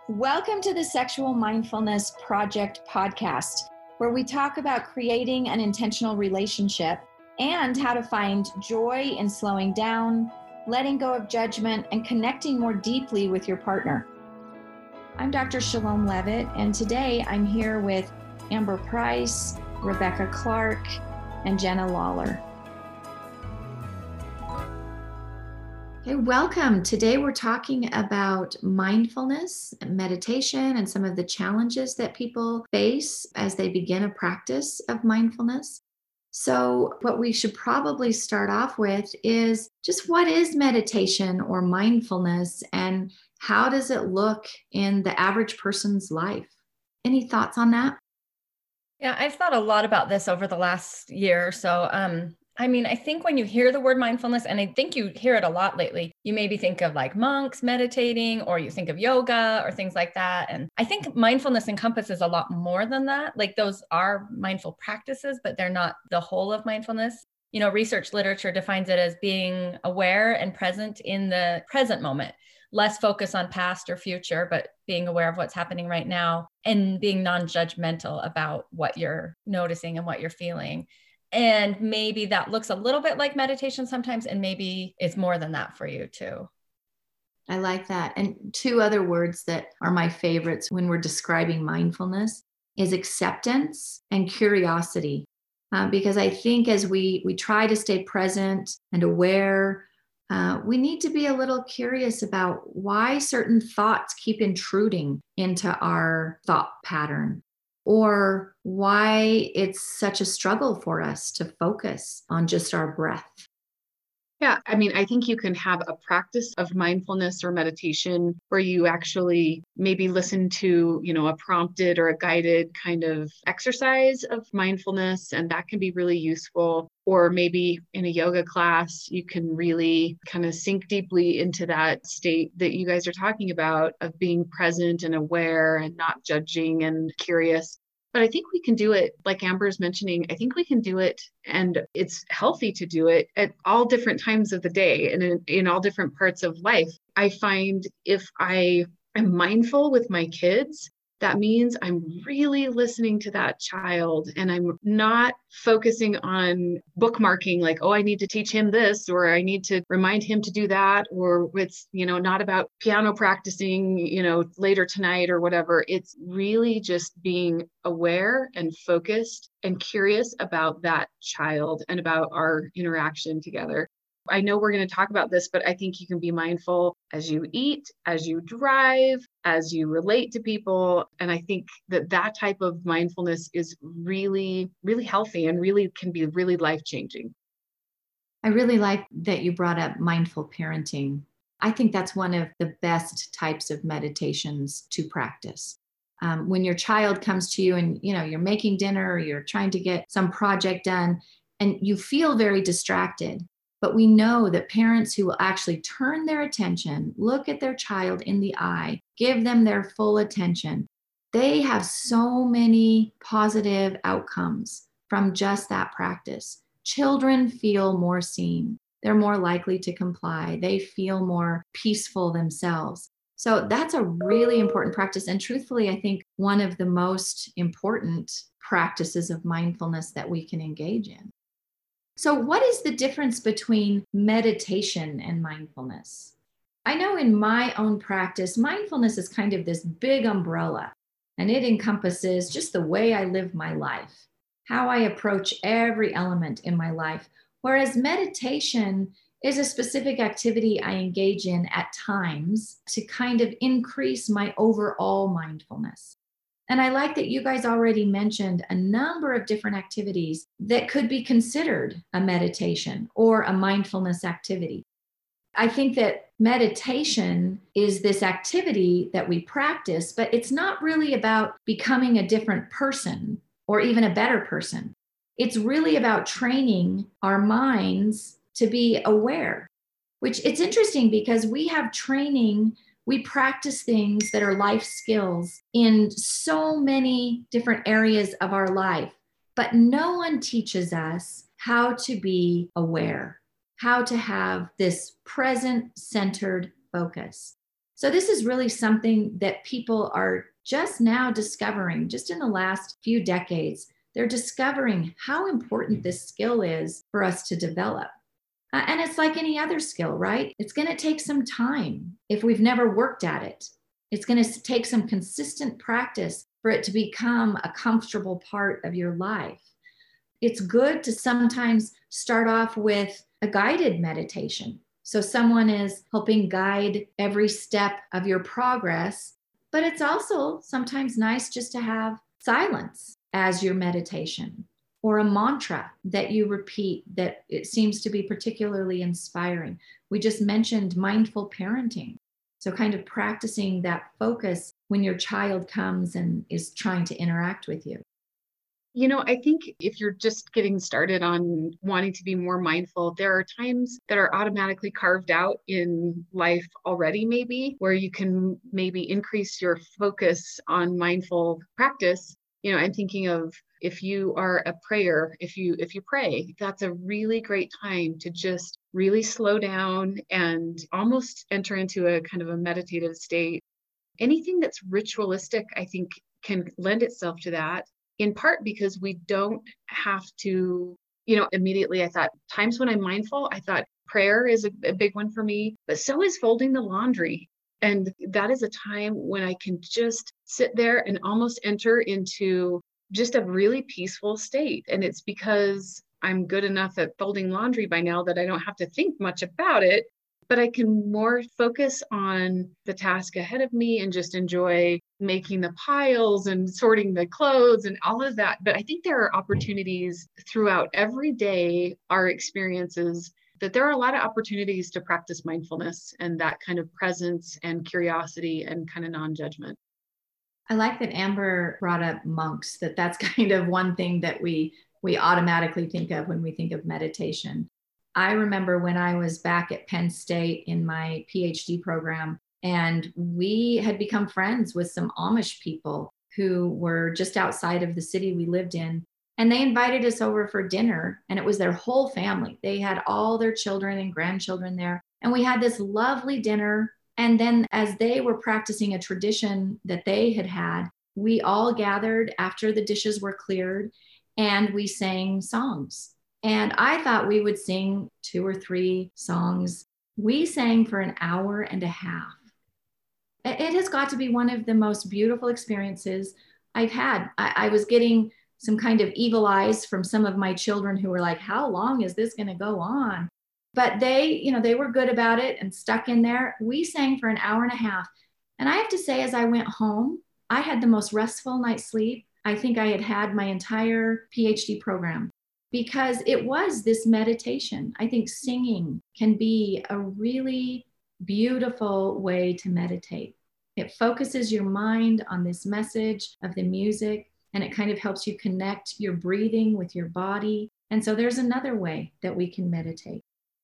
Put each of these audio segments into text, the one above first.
Welcome to the Sexual Mindfulness Project podcast, where we talk about creating an intentional relationship and how to find joy in slowing down, letting go of judgment, and connecting more deeply with your partner. I'm Dr. Shalom Levitt, and today I'm here with Amber Price, Rebecca Clark, and Jenna Lawler. Hey, welcome. Today we're talking about mindfulness, meditation, and some of the challenges that people face as they begin a practice of mindfulness. So what we should probably start off with is just what is meditation or mindfulness, and how does it look in the average person's life? Any thoughts on that? Yeah, I've thought a lot about this over the last year or so. I think when you hear the word mindfulness, and I think you hear it a lot lately, you maybe think of like monks meditating, or you think of yoga or things like that. And I think mindfulness encompasses a lot more than that. Like those are mindful practices, but they're not the whole of mindfulness. You know, research literature defines it as being aware and present in the present moment, less focus on past or future, but being aware of what's happening right now and being non-judgmental about what you're noticing and what you're feeling. And maybe that looks a little bit like meditation sometimes, and maybe it's more than that for you too. I like that. And two other words that are my favorites when we're describing mindfulness is acceptance and curiosity. Because I think as we try to stay present and aware, we need to be a little curious about why certain thoughts keep intruding into our thought pattern, or why it's such a struggle for us to focus on just our breath. Yeah, I think you can have a practice of mindfulness or meditation where you actually maybe listen to, a prompted or a guided kind of exercise of mindfulness, and that can be really useful. Or maybe in a yoga class, you can really kind of sink deeply into that state that you guys are talking about of being present and aware and not judging and curious. But I think we can do it, like Amber's mentioning, I think we can do it, and it's healthy to do it at all different times of the day and in all different parts of life. I find if I am mindful with my kids, that means I'm really listening to that child, and I'm not focusing on bookmarking like, oh, I need to teach him this, or I need to remind him to do that, or it's, not about piano practicing, later tonight or whatever. It's really just being aware and focused and curious about that child and about our interaction together. I know we're going to talk about this, but I think you can be mindful as you eat, as you drive, as you relate to people. And I think that type of mindfulness is really, really healthy and really can be really life-changing. I really like that you brought up mindful parenting. I think that's one of the best types of meditations to practice. When your child comes to you and, you're making dinner or you're trying to get some project done and you feel very distracted. But we know that parents who will actually turn their attention, look at their child in the eye, give them their full attention, they have so many positive outcomes from just that practice. Children feel more seen. They're more likely to comply. They feel more peaceful themselves. So that's a really important practice. And truthfully, I think one of the most important practices of mindfulness that we can engage in. So what is the difference between meditation and mindfulness? I know in my own practice, mindfulness is kind of this big umbrella, and it encompasses just the way I live my life, how I approach every element in my life, whereas meditation is a specific activity I engage in at times to kind of increase my overall mindfulness. And I like that you guys already mentioned a number of different activities that could be considered a meditation or a mindfulness activity. I think that meditation is this activity that we practice, but it's not really about becoming a different person or even a better person. It's really about training our minds to be aware, which it's interesting because we have training. We practice things that are life skills in so many different areas of our life, but no one teaches us how to be aware, how to have this present-centered focus. So this is really something that people are just now discovering, just in the last few decades. They're discovering how important this skill is for us to develop. And it's like any other skill, right? It's going to take some time if we've never worked at it. It's going to take some consistent practice for it to become a comfortable part of your life. It's good to sometimes start off with a guided meditation. So someone is helping guide every step of your progress, but it's also sometimes nice just to have silence as your meditation, or a mantra that you repeat that it seems to be particularly inspiring. We just mentioned mindful parenting. So kind of practicing that focus when your child comes and is trying to interact with you. I think if you're just getting started on wanting to be more mindful, there are times that are automatically carved out in life already, maybe, where you can maybe increase your focus on mindful practice. I'm thinking of, if you are a prayer, if you pray, that's a really great time to just really slow down and almost enter into a kind of a meditative state. Anything that's ritualistic, I think, can lend itself to that, in part because we don't have to, immediately I thought, times when I'm mindful, I thought prayer is a big one for me, but so is folding the laundry. And that is a time when I can just sit there and almost enter into just a really peaceful state. And it's because I'm good enough at folding laundry by now that I don't have to think much about it, but I can more focus on the task ahead of me and just enjoy making the piles and sorting the clothes and all of that. But I think there are opportunities throughout every day, our experiences, that there are a lot of opportunities to practice mindfulness and that kind of presence and curiosity and kind of non-judgment. I like that Amber brought up monks, that's kind of one thing that we automatically think of when we think of meditation. I remember when I was back at Penn State in my PhD program, and we had become friends with some Amish people who were just outside of the city we lived in. And they invited us over for dinner, and it was their whole family. They had all their children and grandchildren there. And we had this lovely dinner. And then as they were practicing a tradition that they had, we all gathered after the dishes were cleared and we sang songs. And I thought we would sing 2 or 3 songs. We sang for an hour and a half. It has got to be one of the most beautiful experiences I've had. I was getting some kind of evil eyes from some of my children who were like, how long is this going to go on? But they were good about it and stuck in there. We sang for an hour and a half. And I have to say, as I went home, I had the most restful night's sleep I think I had had my entire PhD program, because it was this meditation. I think singing can be a really beautiful way to meditate. It focuses your mind on this message of the music, and it kind of helps you connect your breathing with your body. And so there's another way that we can meditate.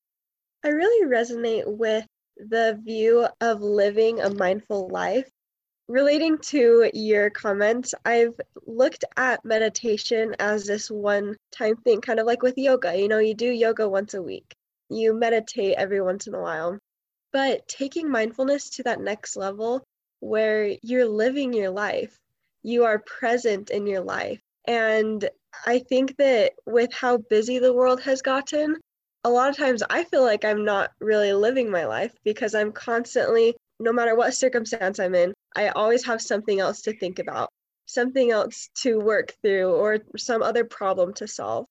I really resonate with the view of living a mindful life. Relating to your comments, I've looked at meditation as this one-time thing, kind of like with yoga. You do yoga once a week. You meditate every once in a while. But taking mindfulness to that next level where you're living your life, you are present in your life. And I think that with how busy the world has gotten, a lot of times I feel like I'm not really living my life because I'm constantly, no matter what circumstance I'm in, I always have something else to think about, something else to work through, or some other problem to solve.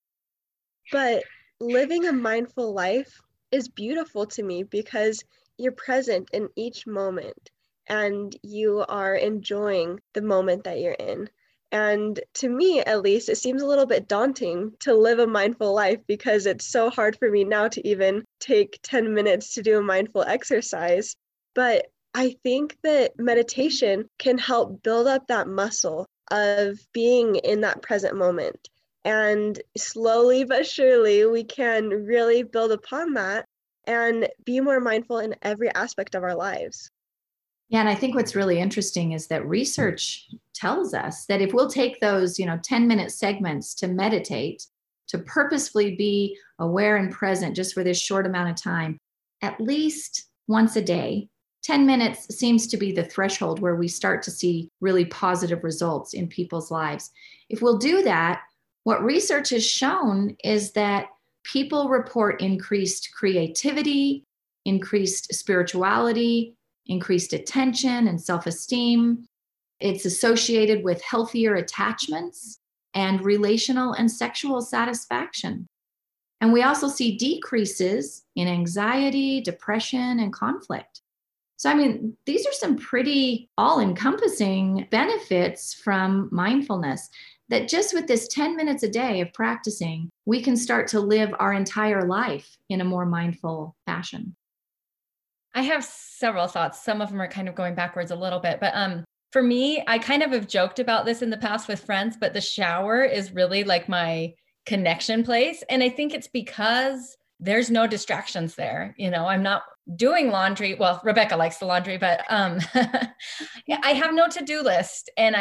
But living a mindful life is beautiful to me because you're present in each moment and you are enjoying the moment that you're in. And to me, at least, it seems a little bit daunting to live a mindful life because it's so hard for me now to even take 10 minutes to do a mindful exercise. But I think that meditation can help build up that muscle of being in that present moment. And slowly but surely, we can really build upon that and be more mindful in every aspect of our lives. Yeah, and I think what's really interesting is that research tells us that if we'll take those, 10-minute segments to meditate, to purposefully be aware and present just for this short amount of time, at least once a day, 10 minutes seems to be the threshold where we start to see really positive results in people's lives. If we'll do that, what research has shown is that people report increased creativity, increased spirituality, increased attention and self-esteem. It's associated with healthier attachments and relational and sexual satisfaction. And we also see decreases in anxiety, depression, and conflict. So, I mean, these are some pretty all-encompassing benefits from mindfulness that just with this 10 minutes a day of practicing, we can start to live our entire life in a more mindful fashion. I have several thoughts. Some of them are kind of going backwards a little bit, but for me, I kind of have joked about this in the past with friends, but the shower is really like my connection place. And I think it's because there's no distractions there. You know, I'm not doing laundry. Well, Rebecca likes the laundry, but I have no to-do list, and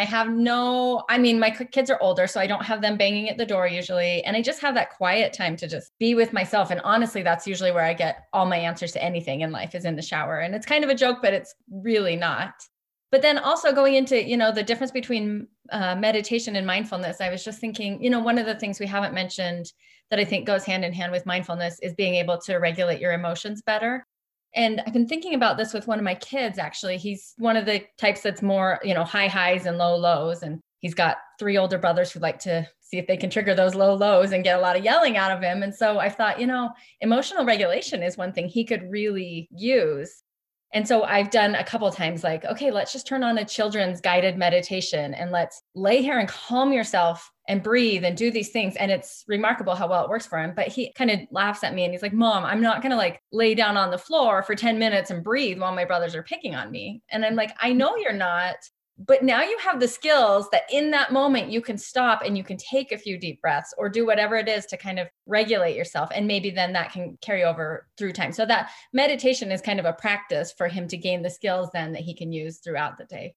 my kids are older, so I don't have them banging at the door usually. And I just have that quiet time to just be with myself. And honestly, that's usually where I get all my answers to anything in life, is in the shower. And it's kind of a joke, but it's really not. But then also going into, the difference between meditation and mindfulness, I was just thinking, one of the things we haven't mentioned that I think goes hand in hand with mindfulness is being able to regulate your emotions better. And I've been thinking about this with one of my kids, actually. He's one of the types that's more, high highs and low lows. And he's got 3 older brothers who like to see if they can trigger those low lows and get a lot of yelling out of him. And so I thought, emotional regulation is one thing he could really use. And so I've done a couple of times like, okay, let's just turn on a children's guided meditation and let's lay here and calm yourself and breathe and do these things. And it's remarkable how well it works for him. But he kind of laughs at me and he's like, Mom, I'm not going to lay down on the floor for 10 minutes and breathe while my brothers are picking on me. And I'm like, I know you're not. But now you have the skills that in that moment you can stop and you can take a few deep breaths or do whatever it is to kind of regulate yourself. And maybe then that can carry over through time. So that meditation is kind of a practice for him to gain the skills then that he can use throughout the day.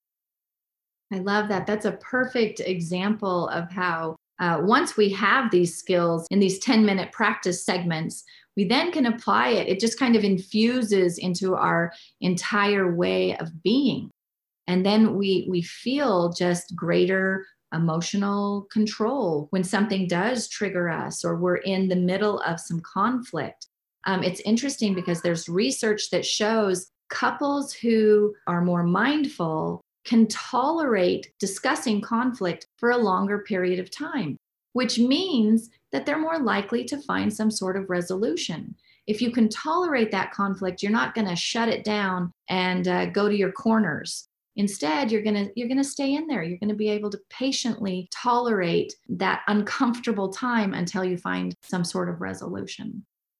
I love that. That's a perfect example of how once we have these skills in these 10-minute practice segments, we then can apply it. It just kind of infuses into our entire way of being. And then we feel just greater emotional control when something does trigger us or we're in the middle of some conflict. It's interesting because there's research that shows couples who are more mindful can tolerate discussing conflict for a longer period of time, which means that they're more likely to find some sort of resolution. If you can tolerate that conflict, you're not going to shut it down and go to your corners. Instead, you're going to stay in there. You're going to be able to patiently tolerate that uncomfortable time until you find some sort of resolution.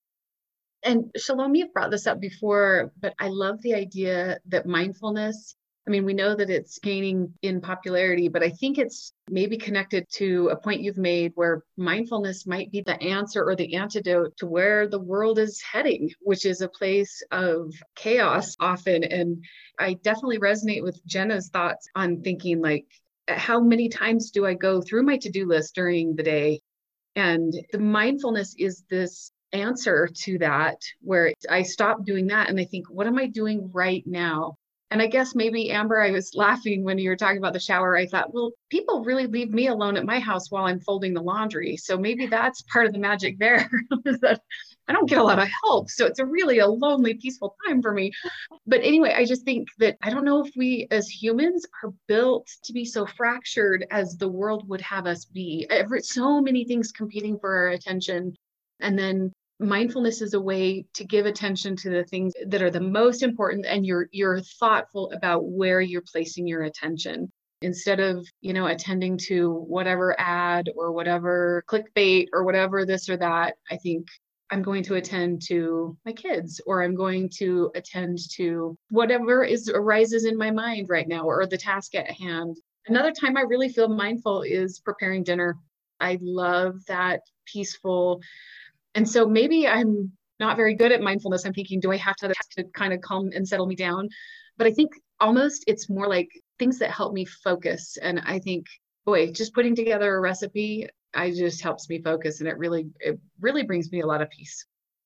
And Shalom, you've brought this up before, but I love the idea that mindfulness, we know that it's gaining in popularity, but I think it's maybe connected to a point you've made where mindfulness might be the answer or the antidote to where the world is heading, which is a place of chaos often. And I definitely resonate with Jenna's thoughts on thinking how many times do I go through my to-do list during the day? And the mindfulness is this answer to that, where I stop doing that and I think, what am I doing right now? And I guess maybe, Amber, I was laughing when you were talking about the shower. I thought, well, people really leave me alone at my house while I'm folding the laundry. So maybe that's part of the magic there, is that I don't get a lot of help. So it's really a lonely, peaceful time for me. But anyway, I just think that I don't know if we as humans are built to be so fractured as the world would have us be. So many things competing for our attention. And then mindfulness is a way to give attention to the things that are the most important, and you're thoughtful about where you're placing your attention instead of, attending to whatever ad or whatever clickbait or whatever this or that. I think I'm going to attend to my kids, or I'm going to attend to whatever arises in my mind right now, or the task at hand. Another time I really feel mindful is preparing dinner. I love that peaceful. And so maybe I'm not very good at mindfulness. I'm thinking, do I have to kind of calm and settle me down? But I think almost it's more like things that help me focus. And I think, boy, just putting together a recipe, just helps me focus. And it really brings me a lot of peace.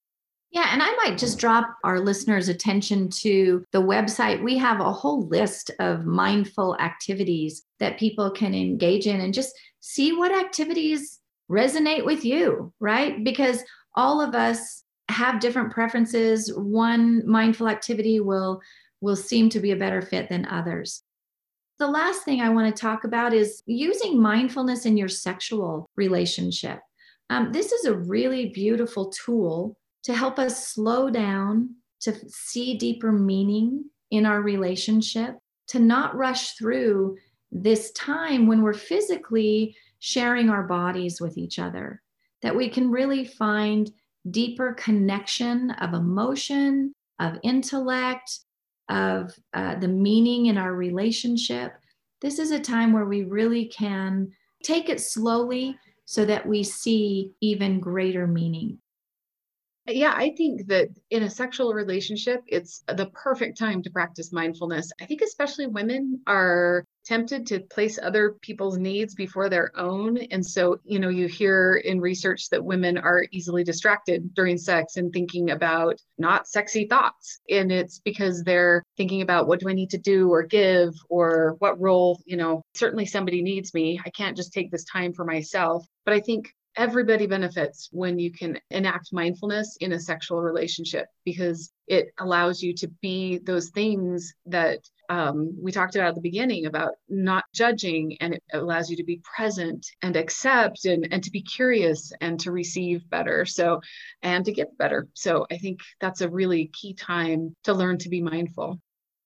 Yeah, and I might just drop our listeners' attention to the website. We have a whole list of mindful activities that people can engage in and just see what activities resonate with you, right? Because all of us have different preferences. One mindful activity will seem to be a better fit than others. The last thing I want to talk about is using mindfulness in your sexual relationship. This is a really beautiful tool to help us slow down, to see deeper meaning in our relationship, to not rush through this time when we're physically sharing our bodies with each other, that we can really find deeper connection of emotion, of intellect, of the meaning in our relationship. This is a time where we really can take it slowly so that we see even greater meaning. Yeah, I think that in a sexual relationship, it's the perfect time to practice mindfulness. I think especially women are tempted to place other people's needs before their own. And so, you hear in research that women are easily distracted during sex and thinking about not sexy thoughts. And it's because they're thinking about what do I need to do or give or what role, certainly somebody needs me. I can't just take this time for myself. But I think everybody benefits when you can enact mindfulness in a sexual relationship because it allows you to be those things that we talked about at the beginning about not judging, and it allows you to be present and accept and to be curious and to receive better. So, and to get better. So I think that's a really key time to learn to be mindful.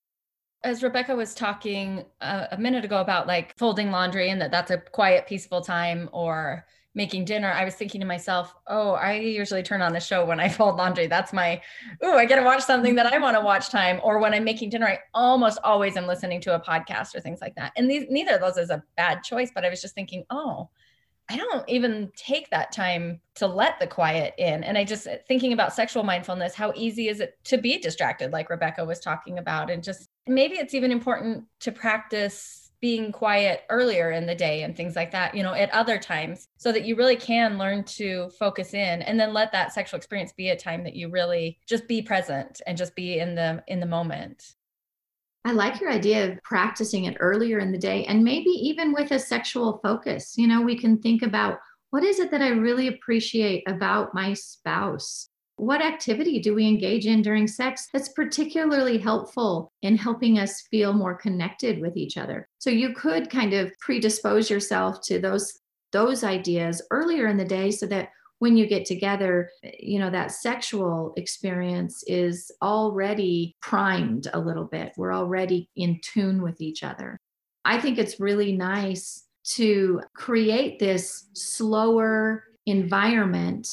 As Rebecca was talking a minute ago about like folding laundry and that's a quiet, peaceful time, or making dinner, I was thinking to myself, oh, I usually turn on the show when I fold laundry. That's my, I get to watch something that I want to watch time. Or when I'm making dinner, I almost always am listening to a podcast or things like that. And neither of those is a bad choice, but I was just thinking, oh, I don't even take that time to let the quiet in. And I just thinking about sexual mindfulness, how easy is it to be distracted, like Rebecca was talking about, and just maybe it's even important to practice being quiet earlier in the day and things like that, at other times, so that you really can learn to focus in and then let that sexual experience be a time that you really just be present and just be in the moment. I like your idea of practicing it earlier in the day and maybe even with a sexual focus. We can think about what is it that I really appreciate about my spouse? What activity do we engage in during sex that's particularly helpful in helping us feel more connected with each other? So you could kind of predispose yourself to those ideas earlier in the day so that when you get together, that sexual experience is already primed a little bit. We're already in tune with each other. I think it's really nice to create this slower environment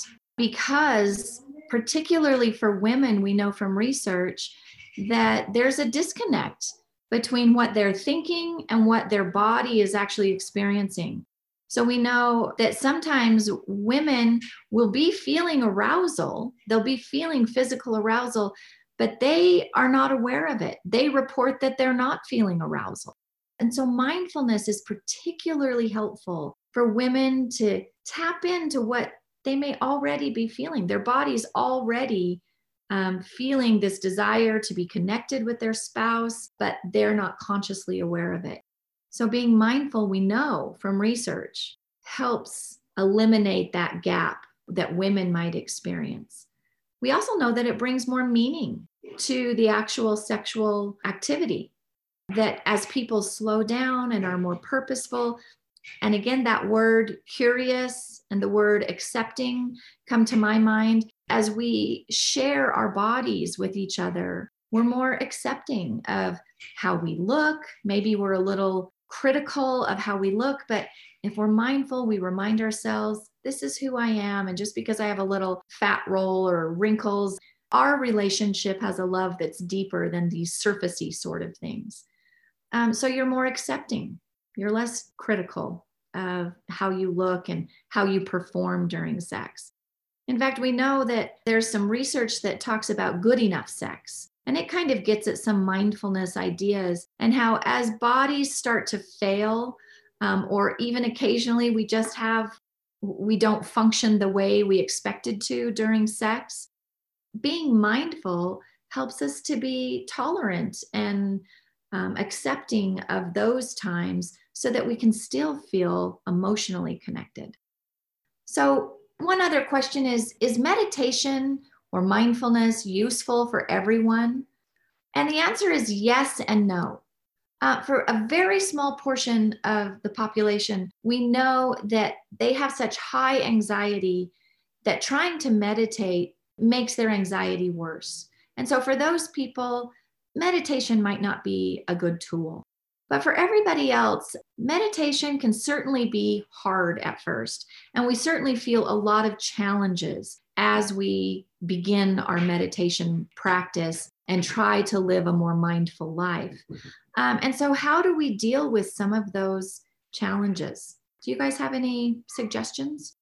because particularly for women, we know from research that there's a disconnect between what they're thinking and what their body is actually experiencing. So we know that sometimes women will be feeling arousal, they'll be feeling physical arousal, but they are not aware of it. They report that they're not feeling arousal. And so mindfulness is particularly helpful for women to tap into what they may already be feeling. Their body's already feeling this desire to be connected with their spouse, but they're not consciously aware of it. So being mindful, we know from research, helps eliminate that gap that women might experience. We also know that it brings more meaning to the actual sexual activity, that as people slow down and are more purposeful, and again, that word curious and the word accepting come to my mind. As we share our bodies with each other, we're more accepting of how we look. Maybe we're a little critical of how we look, but if we're mindful, we remind ourselves, this is who I am. And just because I have a little fat roll or wrinkles, our relationship has a love that's deeper than these surfacey sort of things. So you're more accepting. You're less critical of how you look and how you perform during sex. In fact, we know that there's some research that talks about good enough sex, and it kind of gets at some mindfulness ideas and how as bodies start to fail, or even occasionally we don't function the way we expected to during sex, being mindful helps us to be tolerant and accepting of those times so that we can still feel emotionally connected. So, one other question is meditation or mindfulness useful for everyone? And the answer is yes and no. For a very small portion of the population, we know that they have such high anxiety that trying to meditate makes their anxiety worse. And so for those people, meditation might not be a good tool. But for everybody else, meditation can certainly be hard at first. And we certainly feel a lot of challenges as we begin our meditation practice and try to live a more mindful life. And so, how do we deal with some of those challenges? Do you guys have any suggestions?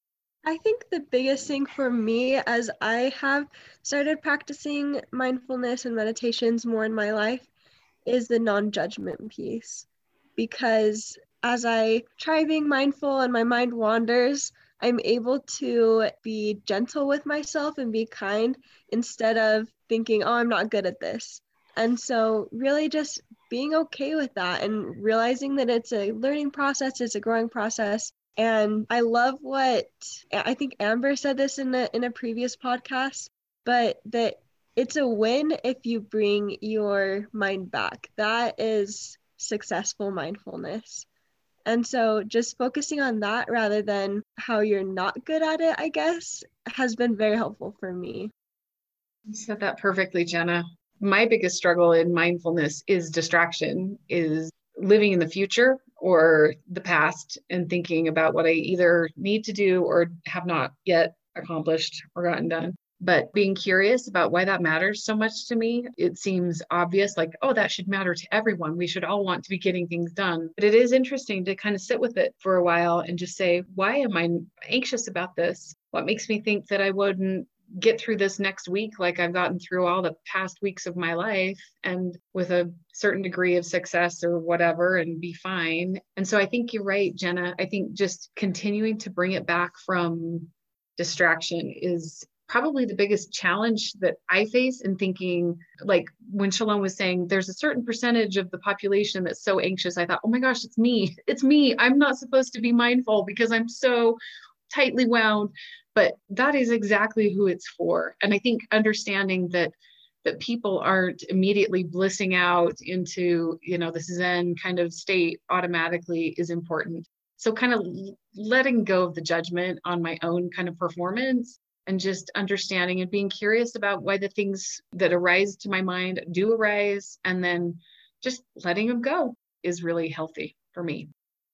I think the biggest thing for me as I have started practicing mindfulness and meditations more in my life is the non-judgment piece. Because as I try being mindful and my mind wanders, I'm able to be gentle with myself and be kind instead of thinking, oh, I'm not good at this. And so really just being okay with that and realizing that it's a learning process, it's a growing process. And I love what I think Amber said this in a previous podcast, but that it's a win if you bring your mind back. That is successful mindfulness. And so just focusing on that rather than how you're not good at it, I guess, has been very helpful for me. You said that perfectly, Jenna. My biggest struggle in mindfulness is distraction, is living in the future or the past and thinking about what I either need to do or have not yet accomplished or gotten done. But being curious about why that matters so much to me, it seems obvious, like, oh, that should matter to everyone. We should all want to be getting things done. But it is interesting to kind of sit with it for a while and just say, why am I anxious about this? What makes me think that I wouldn't get through this next week like I've gotten through all the past weeks of my life and with a certain degree of success or whatever and be fine? And so I think you're right, Jenna. I think just continuing to bring it back from distraction is probably the biggest challenge that I face in thinking, like when Shalom was saying, there's a certain percentage of the population that's so anxious. I thought, oh my gosh, it's me. It's me. I'm not supposed to be mindful because I'm so tightly wound. But that is exactly who it's for. And I think understanding that people aren't immediately blissing out into, the Zen kind of state automatically is important. So kind of letting go of the judgment on my own kind of performance and just understanding and being curious about why the things that arise to my mind do arise, and then just letting them go is really healthy for me.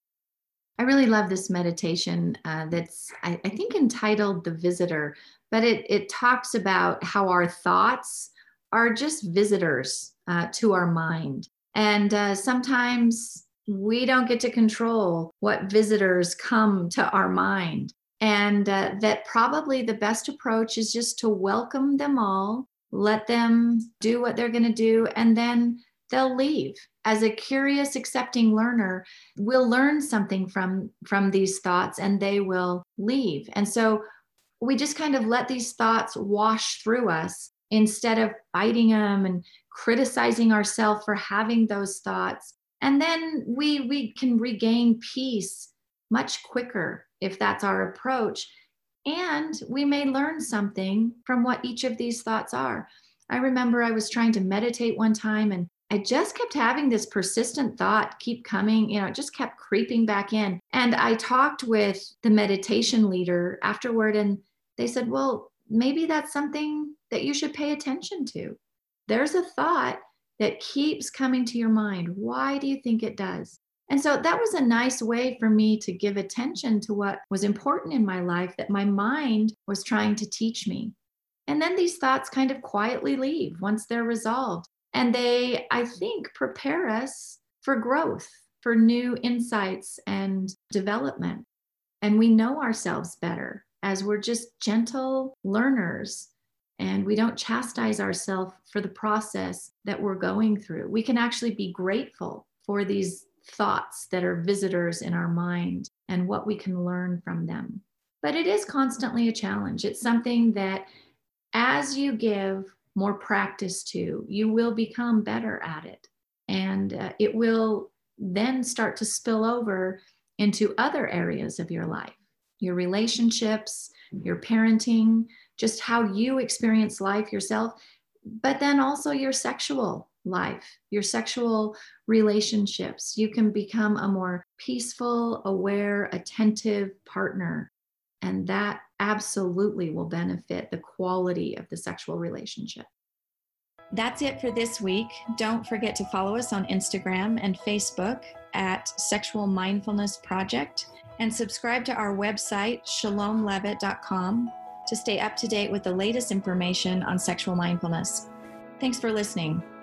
I really love this meditation that's, I think, entitled The Visitor, but it talks about how our thoughts are just visitors to our mind. And sometimes we don't get to control what visitors come to our mind. And that probably the best approach is just to welcome them all, let them do what they're going to do, and then they'll leave. As a curious, accepting learner, we'll learn something from these thoughts and they will leave. And so we just kind of let these thoughts wash through us instead of fighting them and criticizing ourselves for having those thoughts. And then we can regain peace much quicker if that's our approach. And we may learn something from what each of these thoughts are. I remember I was trying to meditate one time and I just kept having this persistent thought keep coming, it just kept creeping back in. And I talked with the meditation leader afterward and they said, well, maybe that's something that you should pay attention to. There's a thought that keeps coming to your mind. Why do you think it does? And so that was a nice way for me to give attention to what was important in my life that my mind was trying to teach me. And then these thoughts kind of quietly leave once they're resolved. And they, I think, prepare us for growth, for new insights and development. And we know ourselves better as we're just gentle learners and we don't chastise ourselves for the process that we're going through. We can actually be grateful for these thoughts that are visitors in our mind and what we can learn from them. But it is constantly a challenge. It's something that as you give more practice to, you will become better at it. And it will then start to spill over into other areas of your life, your relationships, your parenting, just how you experience life yourself, but then also your sexual life, your sexual relationships. You can become a more peaceful, aware, attentive partner. And that absolutely will benefit the quality of the sexual relationship. That's it for this week. Don't forget to follow us on Instagram and Facebook at Sexual Mindfulness Project, and subscribe to our website, shalomlevitt.com, to stay up to date with the latest information on sexual mindfulness. Thanks for listening.